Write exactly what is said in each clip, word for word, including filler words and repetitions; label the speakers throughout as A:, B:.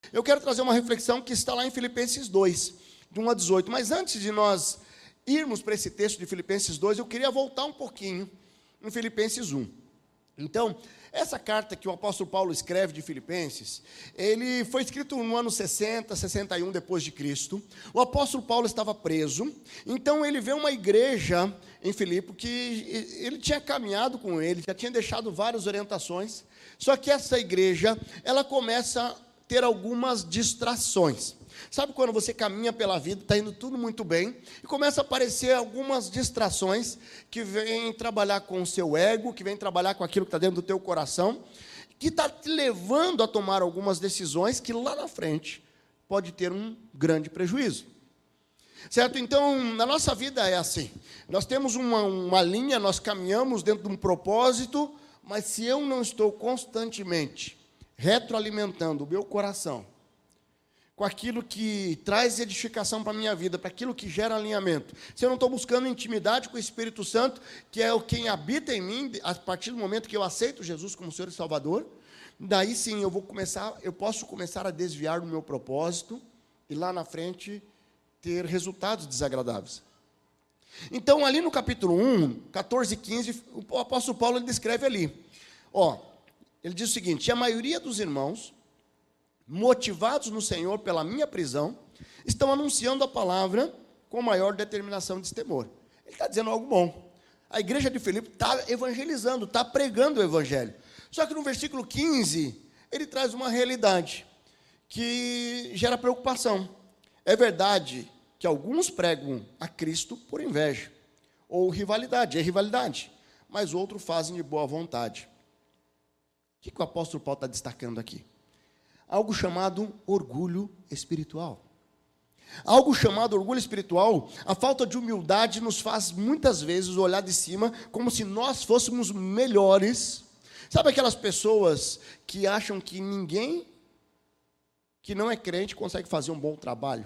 A: eu quero trazer uma reflexão que está lá em Filipenses dois, de um a dezoito. Mas antes de nós irmos para esse texto de Filipenses dois, eu queria voltar um pouquinho em Filipenses um. Então, essa carta que o apóstolo Paulo escreve de Filipenses, ele foi escrito no ano sessenta, sessenta e um depois de Cristo. O apóstolo Paulo estava preso, então ele vê uma igreja em Filipe que ele tinha caminhado com ele, já tinha deixado várias orientações, só que essa igreja, ela começa a ter algumas distrações. Sabe quando você caminha pela vida, está indo tudo muito bem, e começa a aparecer algumas distrações que vêm trabalhar com o seu ego, que vêm trabalhar com aquilo que está dentro do teu coração, que está te levando a tomar algumas decisões que lá na frente pode ter um grande prejuízo. Certo? Então, na nossa vida é assim. Nós temos uma, uma linha, nós caminhamos dentro de um propósito, mas se eu não estou constantemente retroalimentando o meu coração, com aquilo que traz edificação para a minha vida, para aquilo que gera alinhamento. Se eu não estou buscando intimidade com o Espírito Santo, que é o quem habita em mim, a partir do momento que eu aceito Jesus como Senhor e Salvador, daí sim eu vou começar, eu posso começar a desviar do meu propósito e lá na frente ter resultados desagradáveis. Então, ali no capítulo um, catorze e quinze, o apóstolo Paulo ele descreve ali. Ó, ele diz o seguinte: a maioria dos irmãos, motivados no Senhor pela minha prisão, estão anunciando a palavra com maior determinação e destemor. Ele está dizendo algo bom. A igreja de Filipe está evangelizando, está pregando o evangelho. Só que no versículo quinze, ele traz uma realidade que gera preocupação. É verdade que alguns pregam a Cristo por inveja, ou rivalidade, é rivalidade, mas outros fazem de boa vontade. O que, que o apóstolo Paulo está destacando aqui? Algo chamado orgulho espiritual. Algo chamado orgulho espiritual, a falta de humildade nos faz muitas vezes olhar de cima como se nós fôssemos melhores. Sabe aquelas pessoas que acham que ninguém que não é crente consegue fazer um bom trabalho?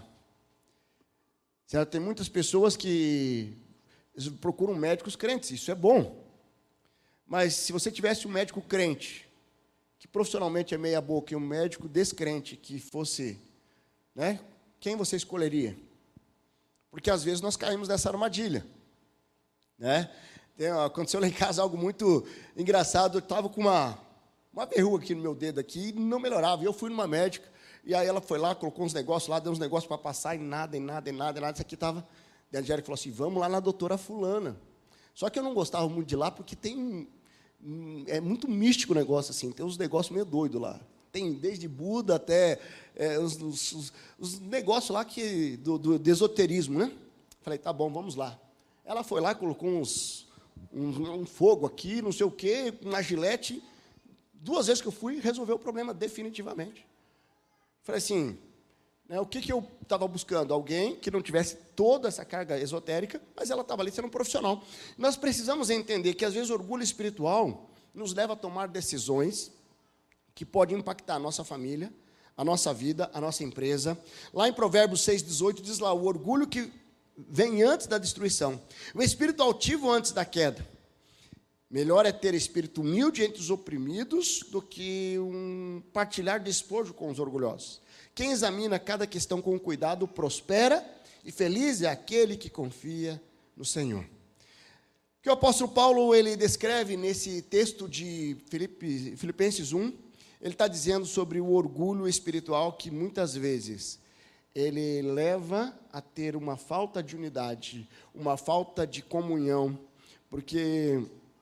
A: Certo? Tem muitas pessoas que procuram médicos crentes, isso é bom. Mas se você tivesse um médico crente, que profissionalmente é meia boca, e um médico descrente que fosse, né, quem você escolheria? Porque às vezes nós caímos nessa armadilha, né? Tem, aconteceu lá em casa algo muito engraçado. Eu estava com uma, uma verruga aqui no meu dedo aqui, e não melhorava. E eu fui numa médica, e aí ela foi lá, colocou uns negócios lá, deu uns negócios para passar, e nada, e nada, e nada, e nada. Isso aqui estava. A Angélica falou assim: vamos lá na doutora fulana. Só que eu não gostava muito de lá, porque tem... é muito místico o negócio, assim, tem uns negócios meio doidos lá. Tem desde Buda até é, os, os, os negócios lá que, do, do, do esoterismo, né? Falei, tá bom, vamos lá. Ela foi lá, colocou uns, um, um fogo aqui, não sei o quê, uma gilete. Duas vezes que eu fui, resolveu o problema definitivamente. Falei assim, né, o que, que eu estava buscando? Alguém que não tivesse toda essa carga esotérica, mas ela estava ali sendo um profissional. Nós precisamos entender que, às vezes, o orgulho espiritual nos leva a tomar decisões que podem impactar a nossa família, a nossa vida, a nossa empresa. Lá em Provérbios seis, dezoito, diz lá, o orgulho que vem antes da destruição, o espírito altivo antes da queda. Melhor é ter espírito humilde entre os oprimidos do que um partilhar despojo com os orgulhosos. Quem examina cada questão com cuidado prospera, e feliz é aquele que confia no Senhor. O que o apóstolo Paulo ele descreve nesse texto de Filipe, Filipenses um, ele está dizendo sobre o orgulho espiritual que muitas vezes ele leva a ter uma falta de unidade, uma falta de comunhão, porque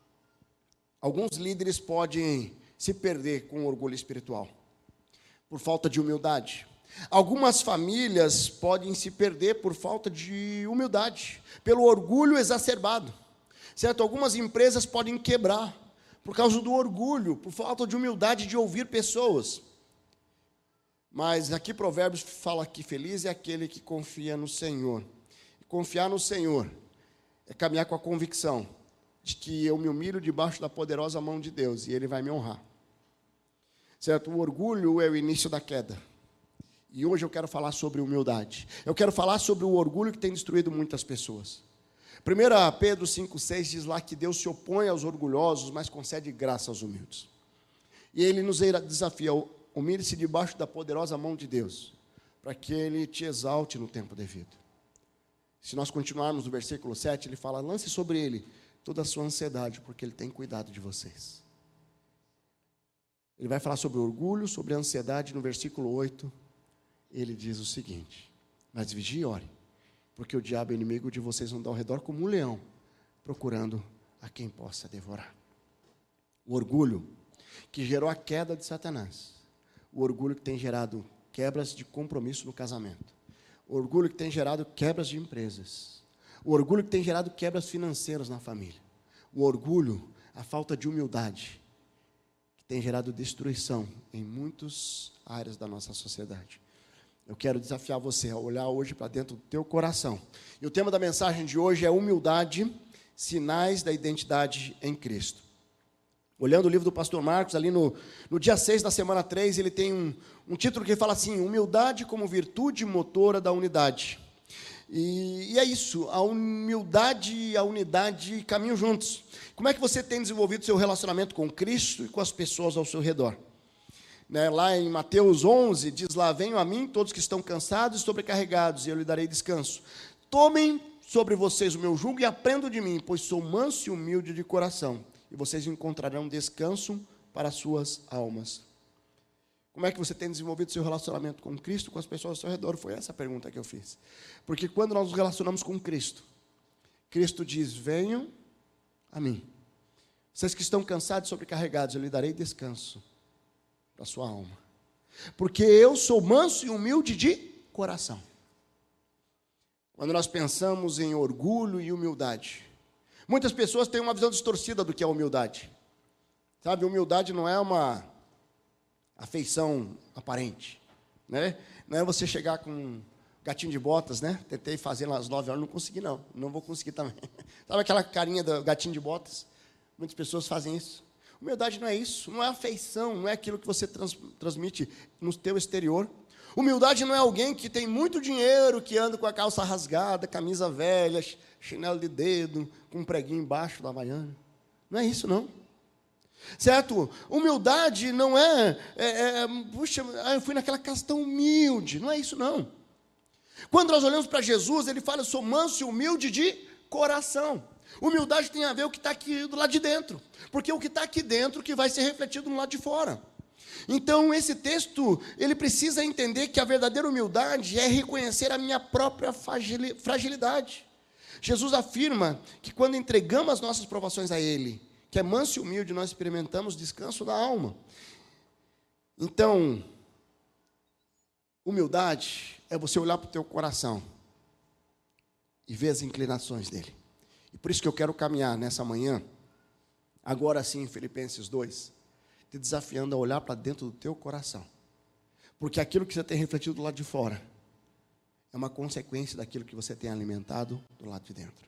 A: alguns líderes podem se perder com o orgulho espiritual, por falta de humildade. Algumas famílias podem se perder por falta de humildade, pelo orgulho exacerbado. Certo? Algumas empresas podem quebrar por causa do orgulho, por falta de humildade de ouvir pessoas. Mas aqui Provérbios fala que feliz é aquele que confia no Senhor. E confiar no Senhor é caminhar com a convicção de que eu me humilho debaixo da poderosa mão de Deus e Ele vai me honrar. Certo? O orgulho é o início da queda. E hoje eu quero falar sobre humildade. Eu quero falar sobre o orgulho que tem destruído muitas pessoas. primeiro Pedro cinco, seis diz lá que Deus se opõe aos orgulhosos, mas concede graça aos humildes. E Ele nos desafia humilhe-se debaixo da poderosa mão de Deus, para que Ele te exalte no tempo devido. Se nós continuarmos no versículo sete, ele fala, lance sobre Ele toda a sua ansiedade, porque Ele tem cuidado de vocês. Ele vai falar sobre orgulho, sobre ansiedade, no versículo oito, ele diz o seguinte, mas vigie e ore, porque o diabo, inimigo de vocês, anda ao redor como um leão, procurando a quem possa devorar. O orgulho que gerou a queda de Satanás, o orgulho que tem gerado quebras de compromisso no casamento, o orgulho que tem gerado quebras de empresas, o orgulho que tem gerado quebras financeiras na família, o orgulho, a falta de humildade, que tem gerado destruição em muitas áreas da nossa sociedade. Eu quero desafiar você a olhar hoje para dentro do teu coração. E o tema da mensagem de hoje é humildade, sinais da identidade em Cristo. Olhando o livro do pastor Marcos, ali no, no dia seis da semana três, ele tem um, um título que fala assim, humildade como virtude motora da unidade. E, e é isso, a humildade e a unidade caminham juntos. Como é que você tem desenvolvido seu relacionamento com Cristo e com as pessoas ao seu redor? Né, lá em Mateus onze, diz lá, venham a mim todos que estão cansados e sobrecarregados, e eu lhe darei descanso. Tomem sobre vocês o meu jugo e aprendam de mim, pois sou manso e humilde de coração, e vocês encontrarão descanso para as suas almas. Como é que você tem desenvolvido seu relacionamento com Cristo, com as pessoas ao seu redor? Foi essa a pergunta que eu fiz. Porque quando nós nos relacionamos com Cristo, Cristo diz, venham a mim. Vocês que estão cansados e sobrecarregados, eu lhe darei descanso para a sua alma. Porque eu sou manso e humilde de coração. Quando nós pensamos em orgulho e humildade, muitas pessoas têm uma visão distorcida do que é humildade. Sabe, humildade não é uma afeição aparente, né? Não é você chegar com um gatinho de botas, né? Tentei fazer lá às nove horas, não consegui não, não vou conseguir também. Sabe aquela carinha do gatinho de botas? Muitas pessoas fazem isso. Humildade não é isso, não é afeição, não é aquilo que você trans, transmite no teu exterior. Humildade não é alguém que tem muito dinheiro, que anda com a calça rasgada, camisa velha, chinelo de dedo, com um preguinho embaixo da havaiana. Não é isso, não. Certo? Humildade não é, é, é puxa, eu fui naquela casa tão humilde. Não é isso, não. Quando nós olhamos para Jesus, ele fala, eu sou manso e humilde de coração. Humildade tem a ver com o que está aqui do lado de dentro, porque o que está aqui dentro que vai ser refletido no lado de fora. Então, esse texto, ele precisa entender que a verdadeira humildade é reconhecer a minha própria fragilidade. Jesus afirma que quando entregamos as nossas provações a Ele, que é manso e humilde, nós experimentamos descanso da alma. Então, humildade é você olhar para o teu coração e ver as inclinações dele. E por isso que eu quero caminhar nessa manhã, agora sim, em Filipenses dois, te desafiando a olhar para dentro do teu coração. Porque aquilo que você tem refletido do lado de fora é uma consequência daquilo que você tem alimentado do lado de dentro.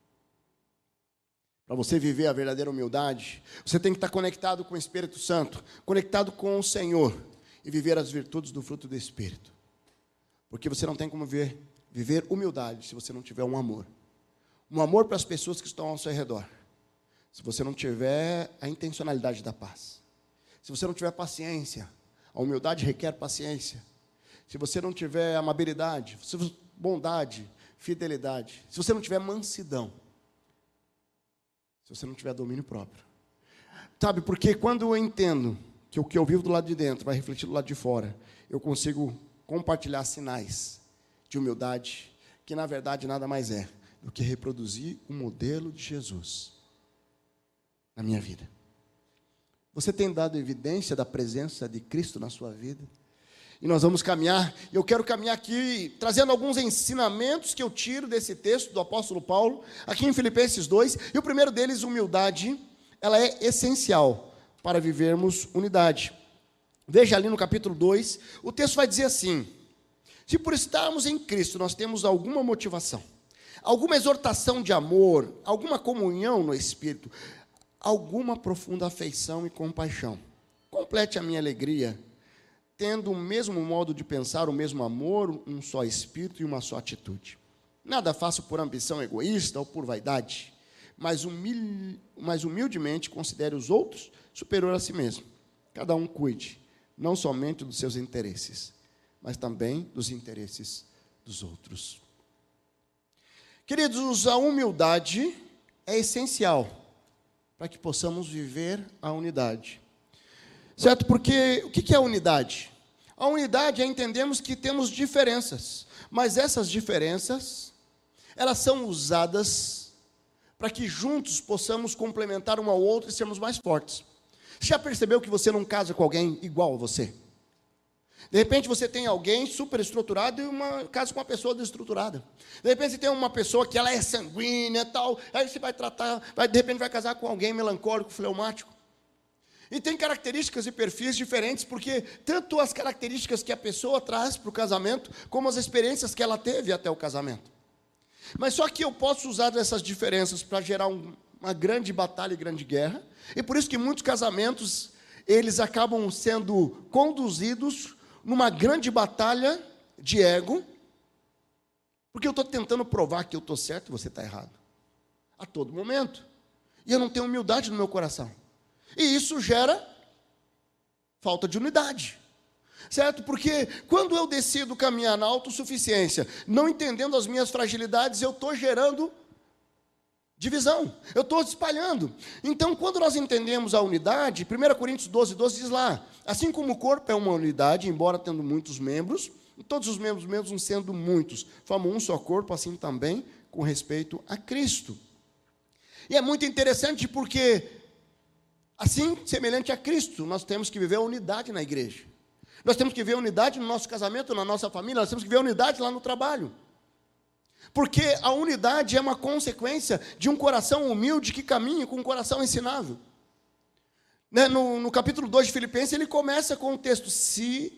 A: Para você viver a verdadeira humildade, você tem que estar conectado com o Espírito Santo, conectado com o Senhor, e viver as virtudes do fruto do Espírito. Porque você não tem como ver, viver humildade se você não tiver um amor. Um amor para as pessoas que estão ao seu redor. Se você não tiver a intencionalidade da paz. Se você não tiver paciência, a humildade requer paciência. Se você não tiver amabilidade, bondade, fidelidade. Se você não tiver mansidão. Se você não tiver domínio próprio. Sabe, porque quando eu entendo que o que eu vivo do lado de dentro vai refletir do lado de fora, eu consigo compartilhar sinais de humildade, que na verdade nada mais é do que reproduzir o modelo de Jesus na minha vida. Você tem dado evidência da presença de Cristo na sua vida? E nós vamos caminhar, e eu quero caminhar aqui, trazendo alguns ensinamentos que eu tiro desse texto do apóstolo Paulo, aqui em Filipenses dois, e o primeiro deles, humildade, ela é essencial para vivermos unidade. Veja ali no capítulo dois, o texto vai dizer assim, se por estarmos em Cristo nós temos alguma motivação, alguma exortação de amor, alguma comunhão no Espírito, alguma profunda afeição e compaixão, complete a minha alegria, tendo o mesmo modo de pensar, o mesmo amor, um só espírito e uma só atitude. Nada faço por ambição egoísta ou por vaidade, mas, humil... mas humildemente considere os outros superior a si mesmo. Cada um cuide não somente dos seus interesses, mas também dos interesses dos outros. Queridos, a humildade é essencial para que possamos viver a unidade. Certo? Porque o que é a unidade? A unidade é entendermos que temos diferenças, mas essas diferenças, elas são usadas para que juntos possamos complementar um ao outro e sermos mais fortes. Você já percebeu que você não casa com alguém igual a você? De repente você tem alguém super estruturado e uma casa com uma pessoa desestruturada. De repente você tem uma pessoa que ela é sanguínea e tal, aí você vai tratar, vai, de repente vai casar com alguém melancólico, fleumático. E tem características e perfis diferentes, porque tanto as características que a pessoa traz para o casamento, como as experiências que ela teve até o casamento. Mas só que eu posso usar dessas diferenças para gerar um, uma grande batalha e grande guerra, e por isso que muitos casamentos, eles acabam sendo conduzidos numa grande batalha de ego, porque eu estou tentando provar que eu estou certo e você está errado, a todo momento, e eu não tenho humildade no meu coração, e isso gera falta de unidade, certo? Porque quando eu decido caminhar na autossuficiência, não entendendo as minhas fragilidades, eu estou gerando divisão, eu estou espalhando. Então, quando nós entendemos a unidade, primeira Coríntios doze, doze diz lá, assim como o corpo é uma unidade, embora tendo muitos membros, e todos os membros, mesmo sendo muitos, formam um só corpo, assim também com respeito a Cristo. E é muito interessante porque, assim, semelhante a Cristo, nós temos que viver a unidade na igreja. Nós temos que viver a unidade no nosso casamento, na nossa família, nós temos que viver a unidade lá no trabalho. Porque a unidade é uma consequência de um coração humilde que caminha com um coração ensinável. Né? No, no capítulo dois de Filipenses, ele começa com o texto, se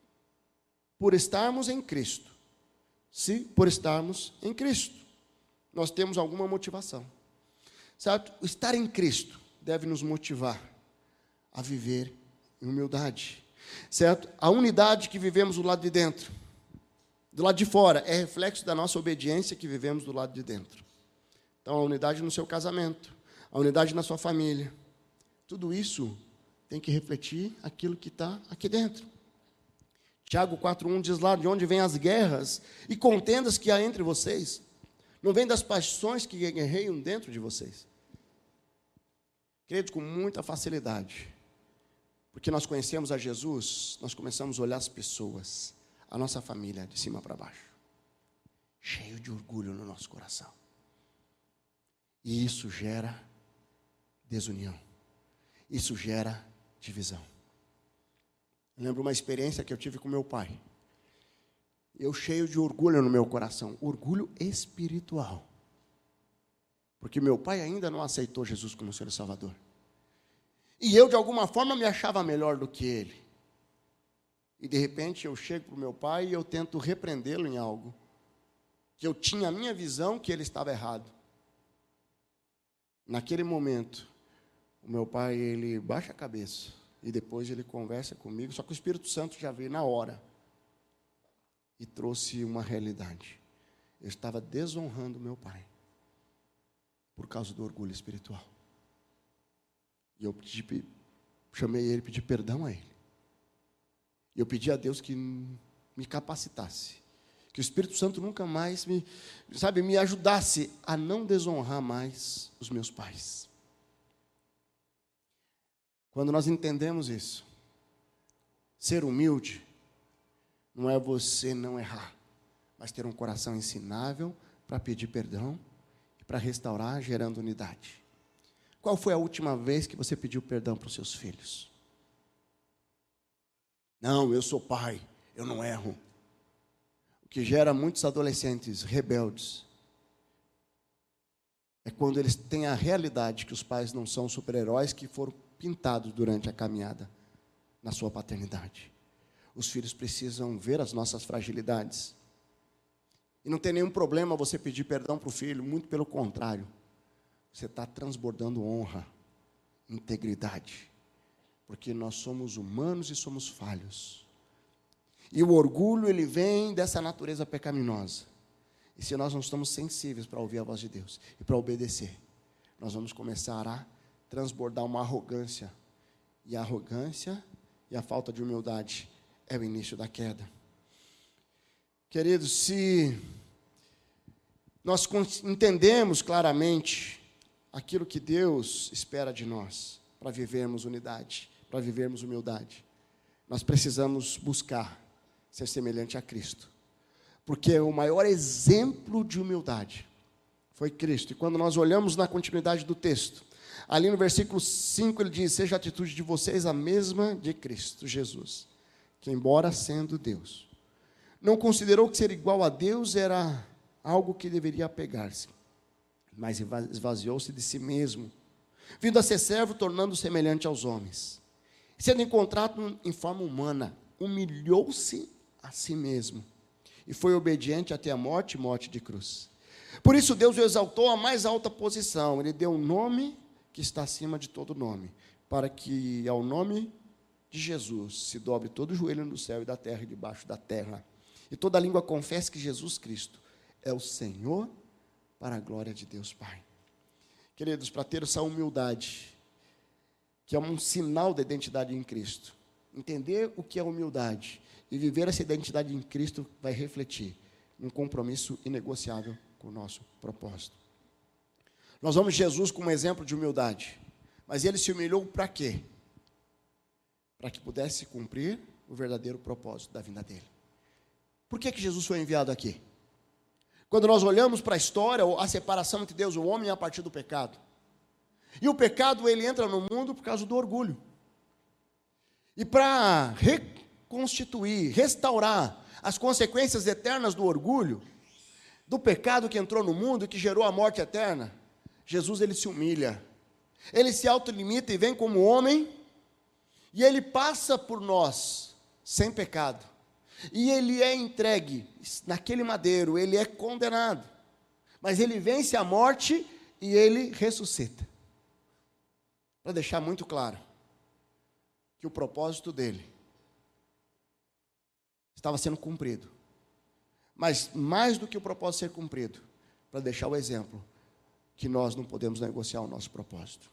A: por estarmos em Cristo, se por estarmos em Cristo, nós temos alguma motivação. Certo? O estar em Cristo deve nos motivar a viver em humildade. Certo? A unidade que vivemos do lado de dentro, do lado de fora, é reflexo da nossa obediência que vivemos do lado de dentro. Então, a unidade no seu casamento, a unidade na sua família, tudo isso tem que refletir aquilo que está aqui dentro. Tiago quatro, um diz lá, de onde vêm as guerras e contendas que há entre vocês? Não vem das paixões que guerreiam dentro de vocês? Queridos, com muita facilidade, porque nós conhecemos a Jesus, nós começamos a olhar as pessoas, a nossa família, de cima para baixo, cheio de orgulho no nosso coração. E isso gera desunião. Isso gera divisão. Eu lembro uma experiência que eu tive com meu pai. Eu cheio de orgulho no meu coração, orgulho espiritual. Porque meu pai ainda não aceitou Jesus como Senhor e Salvador. E eu, de alguma forma, me achava melhor do que ele. E, de repente, eu chego para o meu pai e eu tento repreendê-lo em algo. Que eu tinha a minha visão que ele estava errado. Naquele momento, o meu pai, ele baixa a cabeça. E depois ele conversa comigo. Só que o Espírito Santo já veio na hora. E trouxe uma realidade. Eu estava desonrando meu pai. Por causa do orgulho espiritual. E eu pedi, chamei ele e pedi perdão a ele. E eu pedi a Deus que me capacitasse. Que o Espírito Santo nunca mais me, sabe, me ajudasse a não desonrar mais os meus pais. Quando nós entendemos isso, ser humilde não é você não errar, mas ter um coração ensinável para pedir perdão e para restaurar, gerando unidade. Qual foi a última vez que você pediu perdão para os seus filhos? Não, eu sou pai, eu não erro. O que gera muitos adolescentes rebeldes é quando eles têm a realidade que os pais não são super-heróis que foram pintados durante a caminhada na sua paternidade. Os filhos precisam ver as nossas fragilidades. E não tem nenhum problema você pedir perdão para o filho, muito pelo contrário. Você está transbordando honra, integridade. Porque nós somos humanos e somos falhos. E o orgulho, ele vem dessa natureza pecaminosa. E se nós não estamos sensíveis para ouvir a voz de Deus e para obedecer, nós vamos começar a transbordar uma arrogância. E a arrogância E a falta de humildade é o início da queda. Queridos, se nós entendemos claramente aquilo que Deus espera de nós, para vivermos unidade, para vivermos humildade, nós precisamos buscar ser semelhante a Cristo. Porque o maior exemplo de humildade foi Cristo. E quando nós olhamos na continuidade do texto, ali no versículo cinco ele diz: seja a atitude de vocês a mesma de Cristo Jesus, que embora sendo Deus, não considerou que ser igual a Deus era algo que deveria apegar-se, mas esvaziou-se de si mesmo, vindo a ser servo, tornando-se semelhante aos homens. Sendo encontrado em forma humana, humilhou-se a si mesmo, e foi obediente até a morte, morte de cruz. Por isso Deus o exaltou à mais alta posição, Ele deu um nome que está acima de todo nome, para que ao nome de Jesus se dobre todo o joelho no céu e da terra e debaixo da terra, e toda língua confesse que Jesus Cristo é o Senhor, para a glória de Deus Pai. Queridos, para ter essa humildade, que é um sinal da identidade em Cristo, entender o que é humildade e viver essa identidade em Cristo vai refletir num compromisso inegociável com o nosso propósito. Nós vamos Jesus como exemplo de humildade, mas ele se humilhou para quê? Para que pudesse cumprir o verdadeiro propósito da vinda dele. Por que que Jesus foi enviado aqui? Quando nós olhamos para a história, a separação entre Deus e o homem é a partir do pecado. E o pecado, ele entra no mundo por causa do orgulho. E para reconstituir, restaurar as consequências eternas do orgulho, do pecado que entrou no mundo e que gerou a morte eterna, Jesus, ele se humilha. Ele se autolimita e vem como homem, e ele passa por nós, sem pecado. E ele é entregue naquele madeiro, ele é condenado. Mas ele vence a morte e ele ressuscita. Para deixar muito claro que o propósito dele estava sendo cumprido. Mas mais do que o propósito ser cumprido, para deixar o exemplo que nós não podemos negociar o nosso propósito.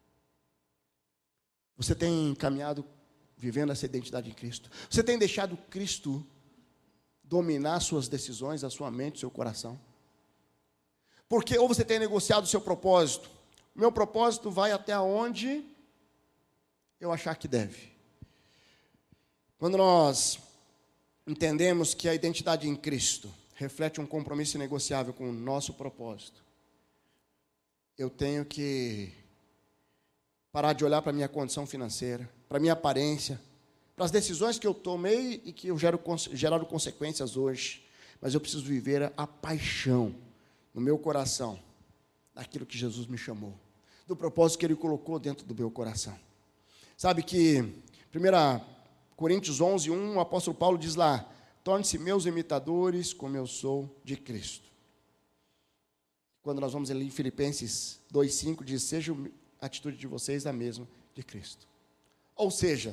A: Você tem caminhado vivendo essa identidade em Cristo? Você tem deixado Cristo dominar suas decisões, a sua mente, o seu coração? Porque ou você tem negociado o seu propósito, meu propósito vai até onde eu achar que deve. Quando nós entendemos que a identidade em Cristo reflete um compromisso inegociável com o nosso propósito, eu tenho que parar de olhar para a minha condição financeira, para a minha aparência, para as decisões que eu tomei e que eu gero, geraram consequências hoje. Mas eu preciso viver a paixão no meu coração, daquilo que Jesus me chamou, do propósito que Ele colocou dentro do meu coração. Sabe que, primeira Coríntios onze, um, o apóstolo Paulo diz lá: torne-se meus imitadores, como eu sou de Cristo. Quando nós vamos ler em Filipenses dois, cinco, diz: seja a atitude de vocês a mesma de Cristo. Ou seja,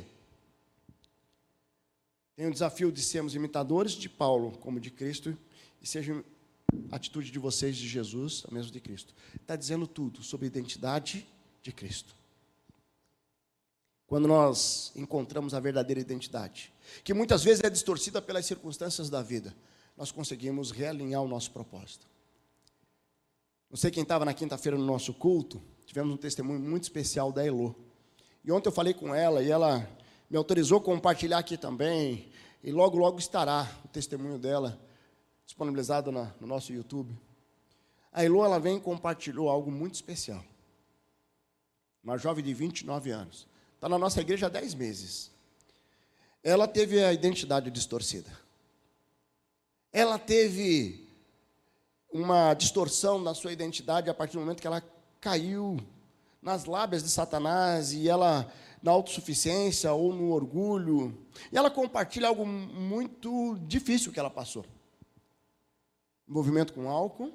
A: tem o desafio de sermos imitadores de Paulo, como de Cristo, e seja a atitude de vocês de Jesus, a mesma de Cristo. Está dizendo tudo sobre a identidade de Cristo. Quando nós encontramos a verdadeira identidade, que muitas vezes é distorcida pelas circunstâncias da vida, nós conseguimos realinhar o nosso propósito. Não sei quem estava na quinta-feira no nosso culto, tivemos um testemunho muito especial da Elô. E ontem eu falei com ela e ela me autorizou a compartilhar aqui também. E logo, logo estará o testemunho dela disponibilizado na, no nosso YouTube. A Elô, ela vem e compartilhou algo muito especial. Uma jovem de vinte e nove anos. Está na nossa igreja há dez meses. Ela teve a identidade distorcida. Ela teve uma distorção na sua identidade a partir do momento que ela caiu nas lábias de Satanás, e ela, na autossuficiência ou no orgulho, e ela compartilha algo muito difícil que ela passou. Envolvimento com álcool,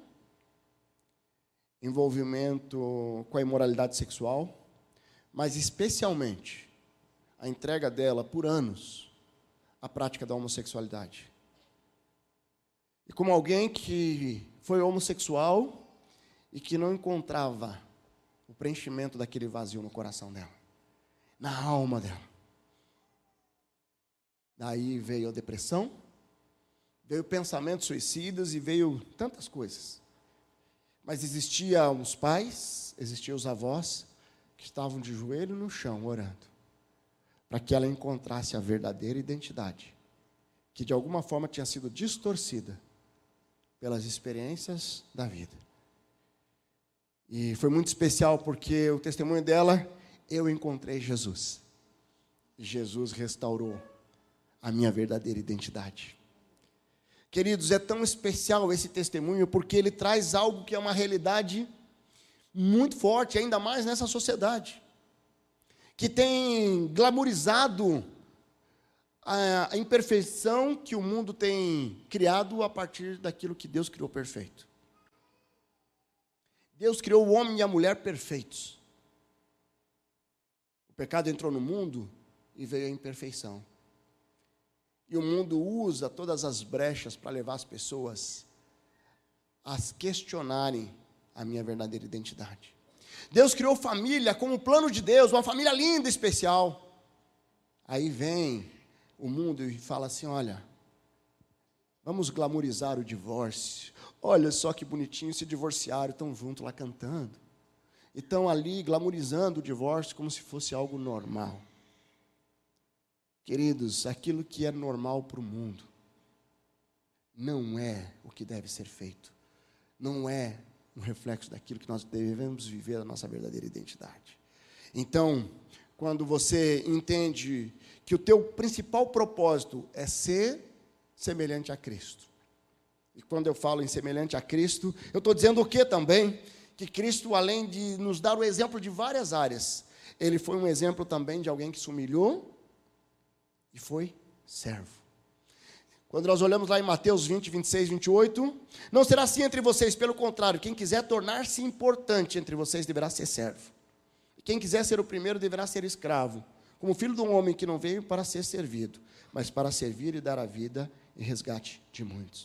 A: envolvimento com a imoralidade sexual, mas especialmente a entrega dela por anos à prática da homossexualidade. E como alguém que foi homossexual e que não encontrava o preenchimento daquele vazio no coração dela, na alma dela. Daí veio a depressão, veio pensamentos suicidas e veio tantas coisas. Mas existiam os pais, existiam os avós, que estavam de joelho no chão, orando, para que ela encontrasse a verdadeira identidade, que de alguma forma tinha sido distorcida pelas experiências da vida. E foi muito especial porque o testemunho dela, eu encontrei Jesus. E Jesus restaurou a minha verdadeira identidade. Queridos, é tão especial esse testemunho porque ele traz algo que é uma realidade muito forte, ainda mais nessa sociedade, que tem glamourizado a imperfeição que o mundo tem criado a partir daquilo que Deus criou perfeito. Deus criou o homem e a mulher perfeitos. O pecado entrou no mundo e veio a imperfeição. E o mundo usa todas as brechas para levar as pessoas a questionarem a minha verdadeira identidade. Deus criou família como plano de Deus, uma família linda, especial. Aí vem o mundo e fala assim, olha, vamos glamourizar o divórcio. Olha só que bonitinho, se divorciaram, estão juntos lá cantando. E estão ali glamourizando o divórcio como se fosse algo normal. Queridos, aquilo que é normal para o mundo não é o que deve ser feito. Não é um reflexo daquilo que nós devemos viver, a nossa verdadeira identidade. Então, quando você entende que o teu principal propósito é ser semelhante a Cristo. E quando eu falo em semelhante a Cristo, eu estou dizendo o que também? Que Cristo, além de nos dar o exemplo de várias áreas, ele foi um exemplo também de alguém que se humilhou e foi servo. Quando nós olhamos lá em Mateus vinte, vinte e seis, vinte e oito, não será assim entre vocês, pelo contrário, quem quiser tornar-se importante entre vocês deverá ser servo. E quem quiser ser o primeiro deverá ser escravo, como filho de um homem que não veio para ser servido, mas para servir e dar a vida em resgate de muitos.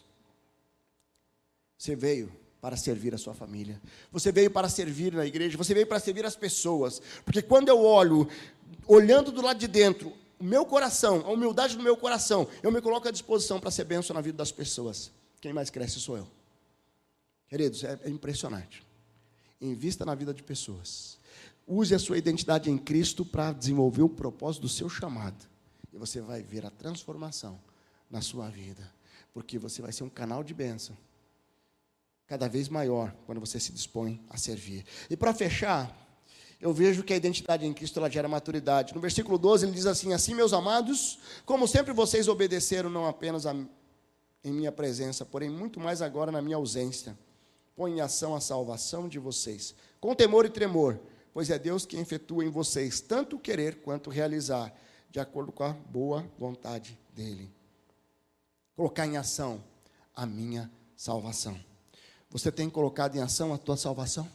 A: Você veio para servir a sua família, você veio para servir na igreja, você veio para servir as pessoas, porque quando eu olho, olhando do lado de dentro, o meu coração, a humildade do meu coração, eu me coloco à disposição para ser bênção na vida das pessoas. Quem mais cresce sou eu. Queridos, é, é impressionante. Invista na vida de pessoas. Use a sua identidade em Cristo para desenvolver o propósito do seu chamado. E você vai ver a transformação na sua vida. Porque você vai ser um canal de bênção cada vez maior quando você se dispõe a servir. E para fechar, eu vejo que a identidade em Cristo ela gera maturidade. No versículo doze ele diz assim, assim meus amados, como sempre vocês obedeceram não apenas a, em minha presença, porém muito mais agora na minha ausência. Põe em ação a salvação de vocês, com temor e tremor, pois é Deus quem efetua em vocês tanto querer quanto realizar, de acordo com a boa vontade dEle. Colocar em ação a minha salvação. Você tem colocado em ação a tua salvação?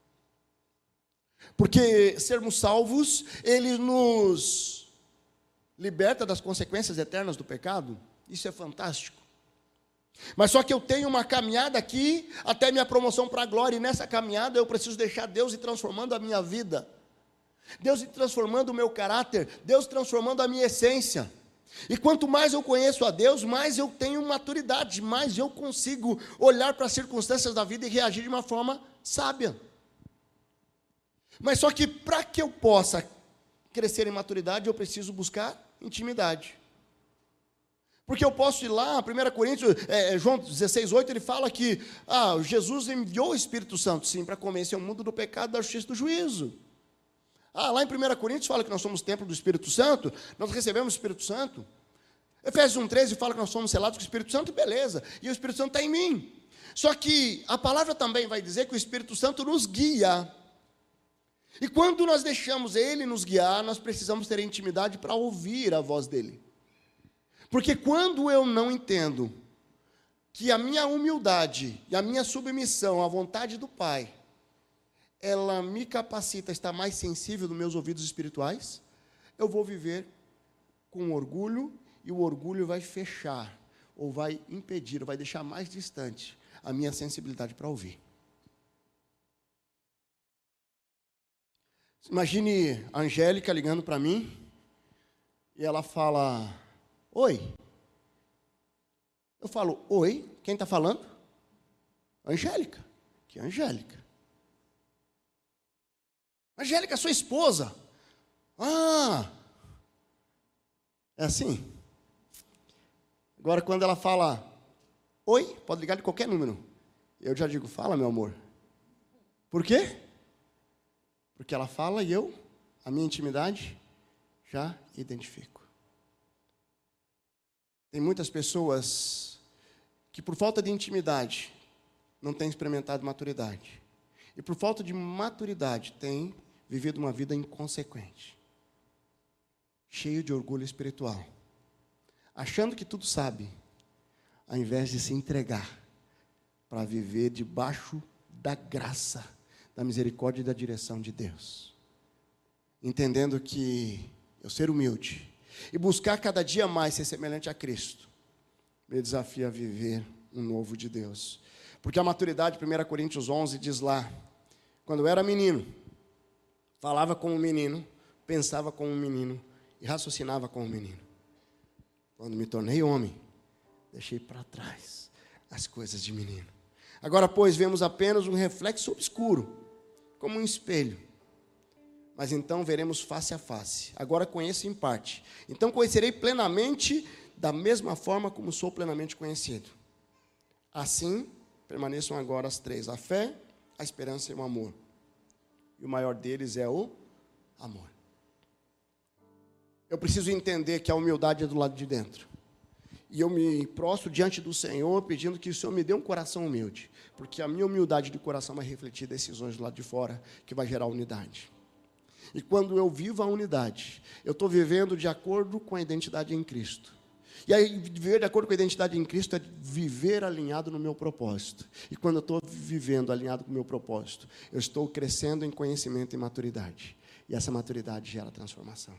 A: Porque sermos salvos, ele nos liberta das consequências eternas do pecado. Isso é fantástico. Mas só que eu tenho uma caminhada aqui até minha promoção para a glória. E nessa caminhada eu preciso deixar Deus ir transformando a minha vida. Deus ir transformando o meu caráter. Deus transformando a minha essência. E quanto mais eu conheço a Deus, mais eu tenho maturidade. Mais eu consigo olhar para as circunstâncias da vida e reagir de uma forma sábia. Mas só que para que eu possa crescer em maturidade, eu preciso buscar intimidade. Porque eu posso ir lá, primeira Coríntios, é, João dezesseis, oito, ele fala que ah, Jesus enviou o Espírito Santo, sim, para convencer o mundo do pecado, da justiça e do juízo. Ah, lá em primeira Coríntios fala que nós somos templo do Espírito Santo, nós recebemos o Espírito Santo. Efésios um, treze fala que nós somos selados com o Espírito Santo, beleza, e o Espírito Santo está em mim. Só que a palavra também vai dizer que o Espírito Santo nos guia. E quando nós deixamos Ele nos guiar, nós precisamos ter intimidade para ouvir a voz dEle. Porque quando eu não entendo que a minha humildade e a minha submissão à vontade do Pai, ela me capacita a estar mais sensível nos meus ouvidos espirituais, eu vou viver com orgulho, e o orgulho vai fechar, ou vai impedir, ou vai deixar mais distante a minha sensibilidade para ouvir. Imagine a Angélica ligando para mim, e ela fala, oi. Eu falo, oi, quem está falando? Angélica. Que Angélica? Angélica, sua esposa. Ah, é assim. Agora, quando ela fala, oi, pode ligar de qualquer número. Eu já digo, fala, meu amor. Por quê? Porque ela fala e eu, a minha intimidade, já identifico. Tem muitas pessoas que, por falta de intimidade, não têm experimentado maturidade. E, por falta de maturidade, têm vivido uma vida inconsequente. Cheio de orgulho espiritual. Achando que tudo sabe, ao invés de se entregar para viver debaixo da graça, da misericórdia e da direção de Deus. Entendendo que eu ser humilde e buscar cada dia mais ser semelhante a Cristo, me desafia a viver um novo de Deus. Porque a maturidade, primeira Coríntios onze, diz lá, quando eu era menino, falava como um menino, pensava como um menino e raciocinava como um menino. Quando me tornei homem, deixei para trás as coisas de menino. Agora, pois, vemos apenas um reflexo obscuro, como um espelho. Mas então veremos face a face. Agora conheço em parte. Então conhecerei plenamente, da mesma forma como sou plenamente conhecido. Assim, permaneçam agora as três: a fé, a esperança e o amor. E o maior deles é o amor. Eu preciso entender que a humildade é do lado de dentro. E eu me prostro diante do Senhor, pedindo que o Senhor me dê um coração humilde. Porque a minha humildade de coração vai refletir decisões do lado de fora, que vai gerar unidade. E quando eu vivo a unidade, eu estou vivendo de acordo com a identidade em Cristo. E aí, viver de acordo com a identidade em Cristo é viver alinhado no meu propósito. E quando eu estou vivendo alinhado com o meu propósito, eu estou crescendo em conhecimento e maturidade. E essa maturidade gera transformação.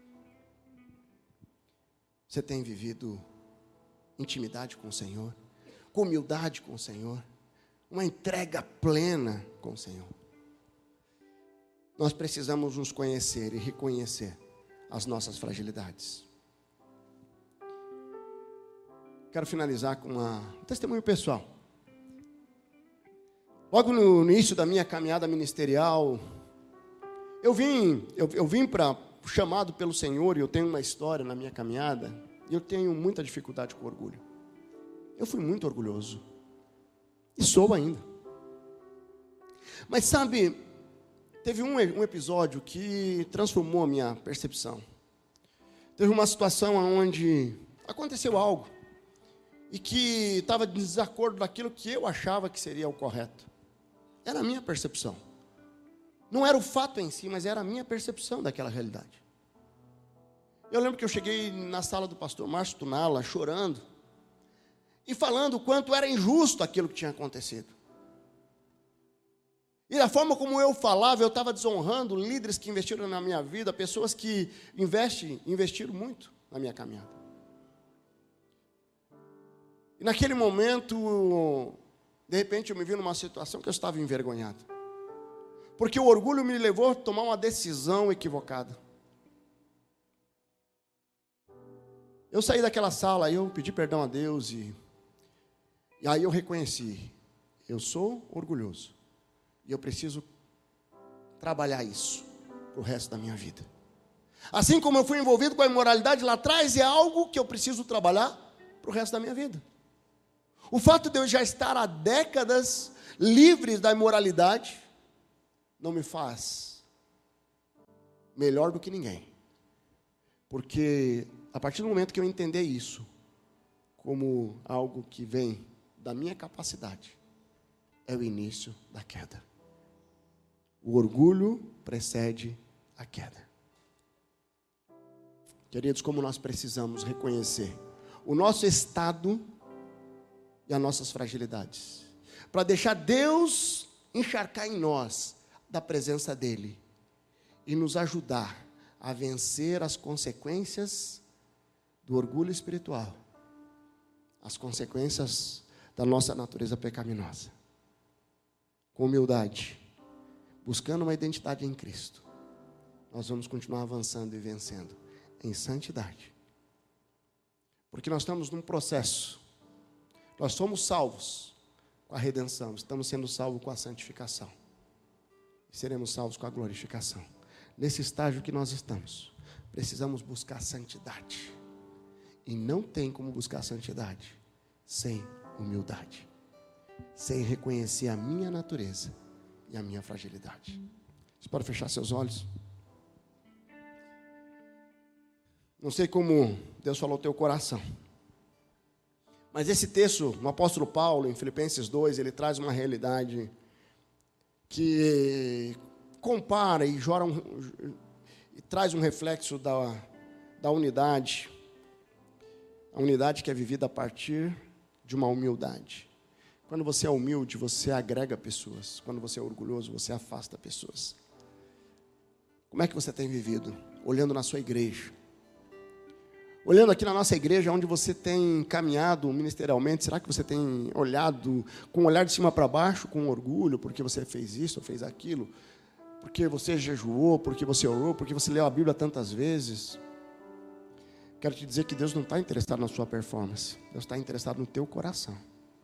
A: Você tem vivido intimidade com o Senhor, com humildade com o Senhor, uma entrega plena com o Senhor. Nós precisamos nos conhecer e reconhecer as nossas fragilidades. Quero finalizar com uma, um testemunho pessoal. Logo no início da minha caminhada ministerial, eu vim, eu, eu vim para chamado pelo Senhor, e eu tenho uma história na minha caminhada, e eu tenho muita dificuldade com orgulho. Eu fui muito orgulhoso. E sou ainda. Mas sabe, teve um, um episódio que transformou a minha percepção. Teve uma situação onde aconteceu algo, e que estava em desacordo daquilo que eu achava que seria o correto. Era a minha percepção. Não era o fato em si, mas era a minha percepção daquela realidade. Eu lembro que eu cheguei na sala do pastor Márcio Tunala, chorando, e falando o quanto era injusto aquilo que tinha acontecido. E da forma como eu falava, eu estava desonrando líderes que investiram na minha vida, pessoas que investem, investiram muito na minha caminhada. E naquele momento, de repente eu me vi numa situação que eu estava envergonhado. Porque o orgulho me levou a tomar uma decisão equivocada. Eu saí daquela sala, eu pedi perdão a Deus e, e aí eu reconheci, eu sou orgulhoso e eu preciso trabalhar isso para o resto da minha vida. Assim como eu fui envolvido com a imoralidade lá atrás, é algo que eu preciso trabalhar para o resto da minha vida. O fato de eu já estar há décadas livre da imoralidade não me faz melhor do que ninguém. Porque a partir do momento que eu entender isso como algo que vem da minha capacidade, é o início da queda. O orgulho precede a queda. Queridos, como nós precisamos reconhecer o nosso estado e as nossas fragilidades, para deixar Deus encharcar em nós da presença dEle e nos ajudar a vencer as consequências do orgulho espiritual, as consequências da nossa natureza pecaminosa. Com humildade, buscando uma identidade em Cristo, nós vamos continuar avançando e vencendo em santidade. Porque nós estamos num processo. Nós somos salvos com a redenção, estamos sendo salvos com a santificação. E seremos salvos com a glorificação. Nesse estágio que nós estamos, precisamos buscar santidade. E não tem como buscar santidade sem humildade. Sem reconhecer a minha natureza e a minha fragilidade. Você pode fechar seus olhos? Não sei como Deus falou ao teu coração. Mas esse texto, o apóstolo Paulo, em Filipenses dois, ele traz uma realidade que compara e, jora um, e traz um reflexo da, da unidade. A unidade que é vivida a partir de uma humildade. Quando você é humilde, você agrega pessoas. Quando você é orgulhoso, você afasta pessoas. Como é que você tem vivido? Olhando na sua igreja. Olhando aqui na nossa igreja, onde você tem caminhado ministerialmente, será que você tem olhado com um olhar de cima para baixo, com orgulho, porque você fez isso ou fez aquilo? Porque você jejuou, porque você orou, porque você leu a Bíblia tantas vezes? Quero te dizer que Deus não está interessado na sua performance. Deus está interessado no teu coração.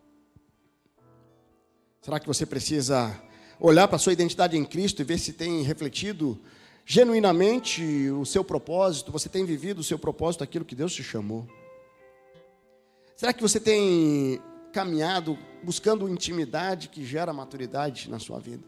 A: Será que você precisa olhar para a sua identidade em Cristo e ver se tem refletido genuinamente o seu propósito? Você tem vivido o seu propósito, aquilo que Deus te chamou? Será que você tem caminhado buscando intimidade que gera maturidade na sua vida?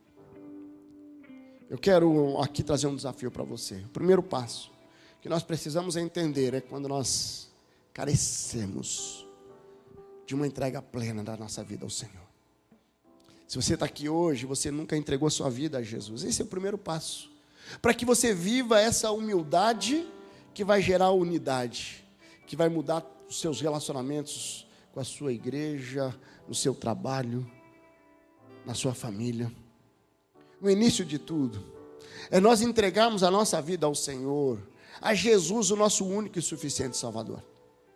A: Eu quero aqui trazer um desafio para você. O primeiro passo que nós precisamos entender é quando nós carecemos de uma entrega plena da nossa vida ao Senhor. Se você está aqui hoje, você nunca entregou a sua vida a Jesus. Esse é o primeiro passo. Para que você viva essa humildade que vai gerar unidade, que vai mudar os seus relacionamentos com a sua igreja, no seu trabalho, na sua família. No início de tudo, é nós entregarmos a nossa vida ao Senhor, a Jesus, o nosso único e suficiente Salvador.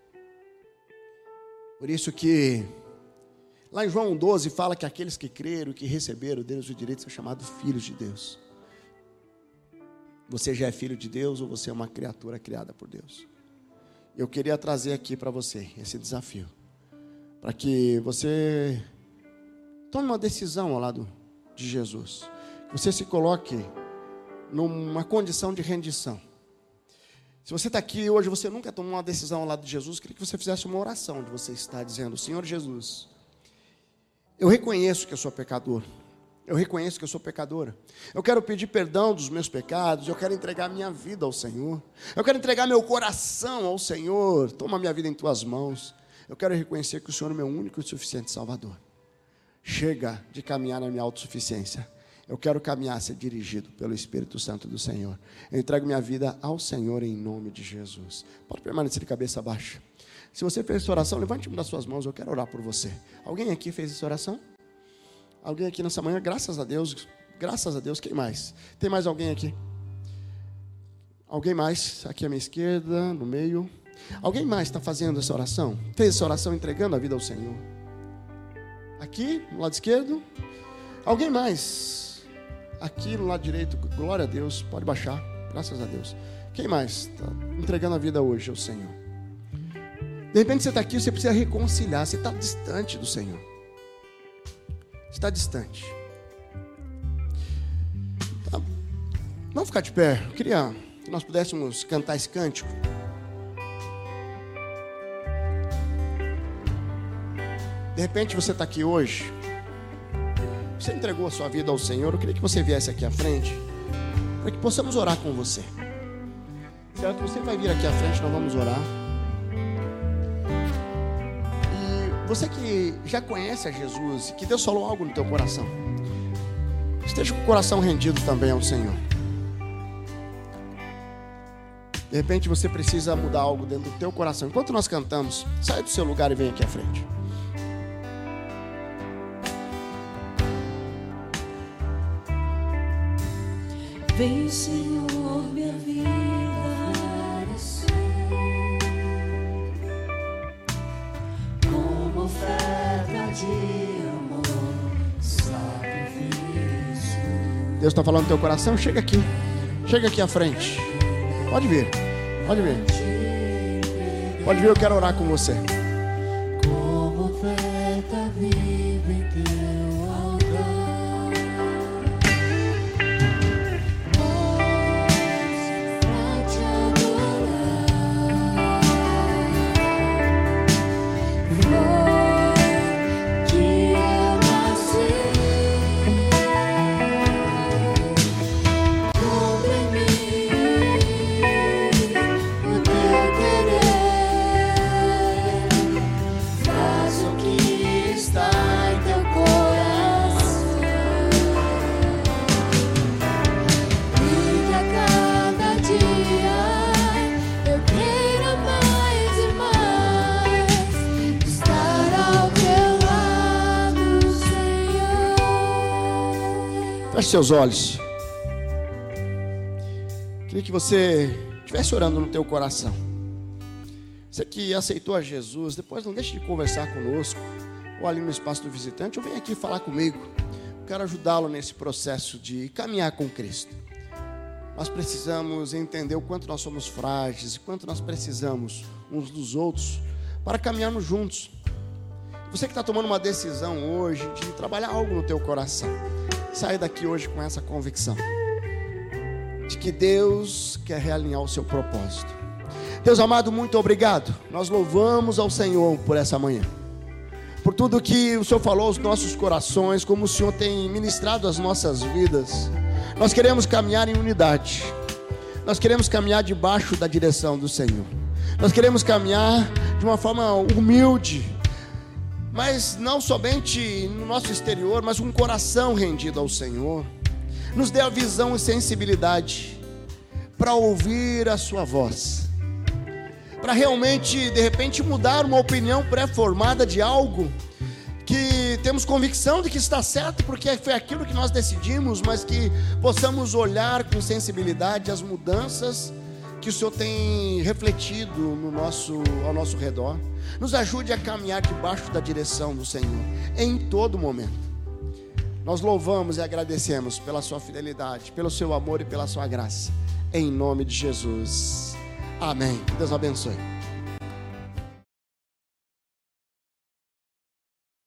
A: Por isso que lá em João doze fala que aqueles que creram, que receberam Deus o direito são chamados filhos de Deus. Você já é filho de Deus ou você é uma criatura criada por Deus? Eu queria trazer aqui para você esse desafio, para que você tome uma decisão ao lado de Jesus, que você se coloque numa condição de rendição. Se você está aqui hoje, você nunca tomou uma decisão ao lado de Jesus, queria que você fizesse uma oração onde você está dizendo: Senhor Jesus, eu reconheço que eu sou pecador. Eu reconheço que eu sou pecadora. Eu quero pedir perdão dos meus pecados. Eu quero entregar minha vida ao Senhor. Eu quero entregar meu coração ao Senhor. Toma minha vida em tuas mãos. Eu quero reconhecer que o Senhor é meu único e suficiente Salvador. Chega de caminhar na minha autossuficiência. Eu quero caminhar, ser dirigido pelo Espírito Santo do Senhor. Eu entrego minha vida ao Senhor em nome de Jesus. Pode permanecer de cabeça baixa. Se você fez essa oração, levante uma das suas mãos. Eu quero orar por você. Alguém aqui fez essa oração? Alguém aqui nessa manhã? Graças a Deus. Graças a Deus. Quem mais? Tem mais alguém aqui? Alguém mais? Aqui à minha esquerda, no meio. Alguém mais está fazendo essa oração? Fez essa oração entregando a vida ao Senhor? Aqui, no lado esquerdo. Alguém mais? Aqui no lado direito. Glória a Deus. Pode baixar. Graças a Deus. Quem mais está entregando a vida hoje ao Senhor? De repente você está aqui, você precisa reconciliar. Você está distante do Senhor. Está distante. Tá. Vamos ficar de pé. Eu queria que nós pudéssemos cantar esse cântico. De repente você está aqui hoje. Você entregou a sua vida ao Senhor. Eu queria que você viesse aqui à frente, para que possamos orar com você. Certo? Você vai vir aqui à frente, nós vamos orar. Você que já conhece a Jesus, que Deus falou algo no teu coração, esteja com o coração rendido também ao Senhor. De repente você precisa mudar algo dentro do teu coração. Enquanto nós cantamos, sai do seu lugar e vem aqui à frente.
B: Vem, Senhor, minha vida. Oferta de amor, sacrifício.
A: Deus está falando no teu coração. Chega aqui, chega aqui à frente. Pode vir, pode vir. Pode vir, eu quero orar com você.
B: Como oferta viva em teu altar, pois pra te adorar foi que eu nasci. Cumpre em mim o teu querer. Faz o que está em teu coração, e que a cada dia eu queira mais e mais estar ao teu lado, Senhor.
A: Feche seus olhos. Queria que você estivesse orando no teu coração. Você que aceitou a Jesus, depois não deixe de conversar conosco, ou ali no espaço do visitante, ou vem aqui falar comigo. Eu quero ajudá-lo nesse processo de caminhar com Cristo. Nós precisamos entender o quanto nós somos frágeis, e quanto nós precisamos uns dos outros para caminharmos juntos. Você que está tomando uma decisão hoje de trabalhar algo no teu coração, saia daqui hoje com essa convicção de que Deus quer realinhar o seu propósito. Deus amado, muito obrigado. Nós louvamos ao Senhor por essa manhã, por tudo que o Senhor falou aos nossos corações, como o Senhor tem ministrado as nossas vidas. Nós queremos caminhar em unidade, nós queremos caminhar debaixo da direção do Senhor, nós queremos caminhar de uma forma humilde, mas não somente no nosso exterior, mas com um coração rendido ao Senhor. Nos dê a visão e sensibilidade para ouvir a sua voz, para realmente, de repente, mudar uma opinião pré-formada de algo que temos convicção de que está certo, porque foi aquilo que nós decidimos, mas que possamos olhar com sensibilidade as mudanças que o Senhor tem refletido no nosso, ao nosso redor. Nos ajude a caminhar debaixo da direção do Senhor, em todo momento. Nós louvamos e agradecemos pela sua fidelidade, pelo seu amor e pela sua graça, em nome de Jesus. Amém. Deus abençoe.